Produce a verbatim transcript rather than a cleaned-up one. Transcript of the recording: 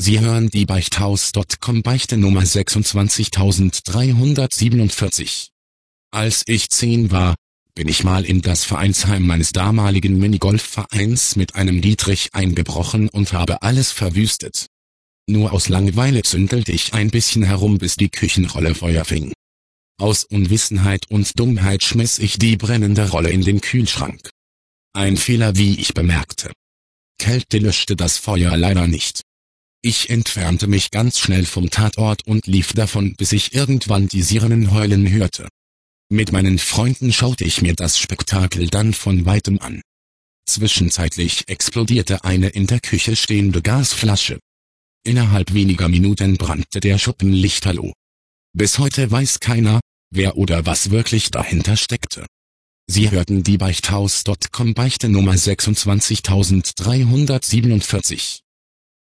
Sie hören die Beichthaus Punkt com Beichte Nummer sechsundzwanzigtausenddreihundertsiebenundvierzig. Als ich zehn war, bin ich mal in das Vereinsheim meines damaligen Minigolfvereins mit einem Dietrich eingebrochen und habe alles verwüstet. Nur aus Langeweile zündelte ich ein bisschen herum, bis die Küchenrolle Feuer fing. Aus Unwissenheit und Dummheit schmiss ich die brennende Rolle in den Kühlschrank. Ein Fehler, wie ich bemerkte. Kälte löschte das Feuer leider nicht. Ich entfernte mich ganz schnell vom Tatort und lief davon, bis ich irgendwann die Sirenen heulen hörte. Mit meinen Freunden schaute ich mir das Spektakel dann von weitem an. Zwischenzeitlich explodierte eine in der Küche stehende Gasflasche. Innerhalb weniger Minuten brannte der Schuppen lichterloh. Bis heute weiß keiner, wer oder was wirklich dahinter steckte. Sie hörten die Beichthaus Punkt com Beichte Nummer sechsundzwanzigtausenddreihundertsiebenundvierzig.